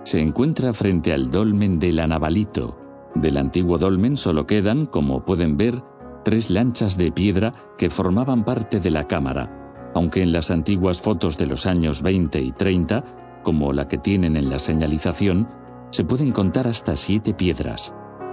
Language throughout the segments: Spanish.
Se encuentra frente al dolmen de Lanavalito. Del antiguo dolmen solo quedan, como pueden ver, 3 lanchas de piedra que formaban parte de la cámara, aunque en las antiguas fotos de los años 20 y 30, como la que tienen en la señalización, se pueden contar hasta 7 piedras.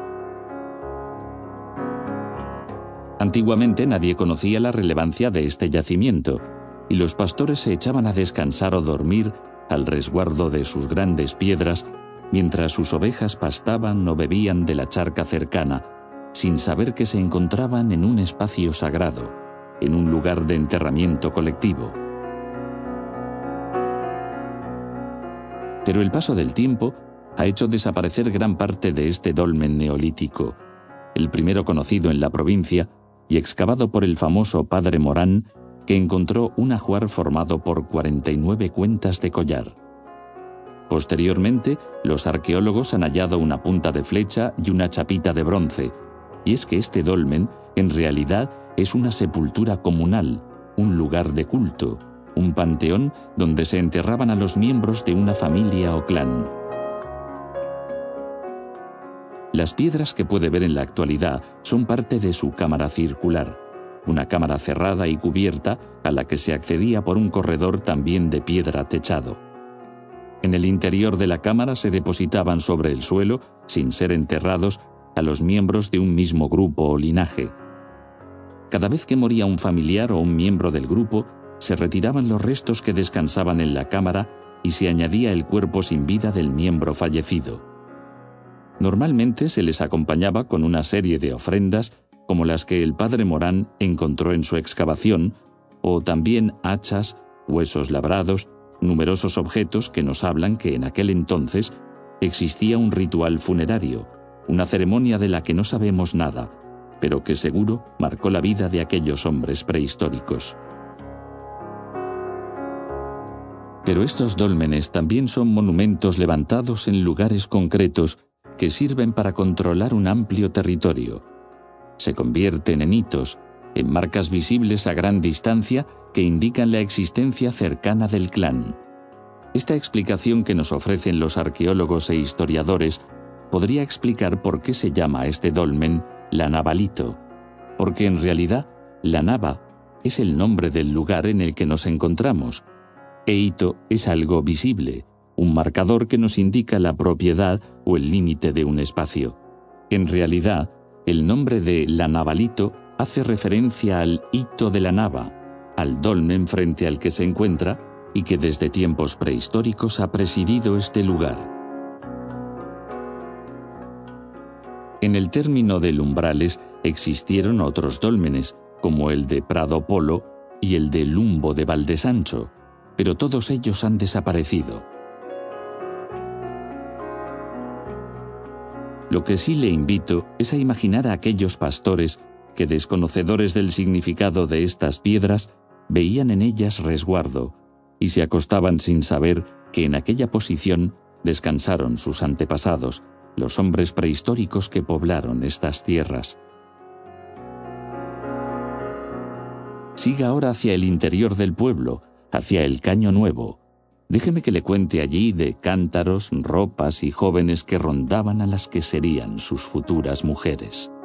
Antiguamente nadie conocía la relevancia de este yacimiento, y los pastores se echaban a descansar o dormir al resguardo de sus grandes piedras, mientras sus ovejas pastaban o bebían de la charca cercana, sin saber que se encontraban en un espacio sagrado, en un lugar de enterramiento colectivo. Pero el paso del tiempo ha hecho desaparecer gran parte de este dolmen neolítico, el primero conocido en la provincia y excavado por el famoso padre Morán, que encontró un ajuar formado por 49 cuentas de collar. Posteriormente, los arqueólogos han hallado una punta de flecha y una chapita de bronce, y es que este dolmen, en realidad, es una sepultura comunal, un lugar de culto, un panteón donde se enterraban a los miembros de una familia o clan. Las piedras que puede ver en la actualidad son parte de su cámara circular, una cámara cerrada y cubierta a la que se accedía por un corredor también de piedra techado. En el interior de la cámara se depositaban sobre el suelo, sin ser enterrados, a los miembros de un mismo grupo o linaje. Cada vez que moría un familiar o un miembro del grupo, se retiraban los restos que descansaban en la cámara y se añadía el cuerpo sin vida del miembro fallecido. Normalmente se les acompañaba con una serie de ofrendas como las que el padre Morán encontró en su excavación, o también hachas, huesos labrados, numerosos objetos que nos hablan que en aquel entonces existía un ritual funerario, una ceremonia de la que no sabemos nada, pero que seguro marcó la vida de aquellos hombres prehistóricos. Pero estos dólmenes también son monumentos levantados en lugares concretos que sirven para controlar un amplio territorio. Se convierten en hitos, en marcas visibles a gran distancia que indican la existencia cercana del clan. Esta explicación que nos ofrecen los arqueólogos e historiadores podría explicar por qué se llama a este dolmen Lanavalito, porque en realidad Lanava es el nombre del lugar en el que nos encontramos, e hito es algo visible, un marcador que nos indica la propiedad o el límite de un espacio. En realidad, el nombre de Lanavalito hace referencia al hito de la nava, al dolmen frente al que se encuentra y que desde tiempos prehistóricos ha presidido este lugar. En el término de Lumbrales existieron otros dólmenes, como el de Prado Polo y el de Lumbo de Valdesancho, pero todos ellos han desaparecido. Lo que sí le invito es a imaginar a aquellos pastores que, desconocedores del significado de estas piedras, veían en ellas resguardo y se acostaban sin saber que en aquella posición descansaron sus antepasados, los hombres prehistóricos que poblaron estas tierras. Siga ahora hacia el interior del pueblo, hacia el Caño Nuevo. Déjeme que le cuente allí de cántaros, ropas y jóvenes que rondaban a las que serían sus futuras mujeres.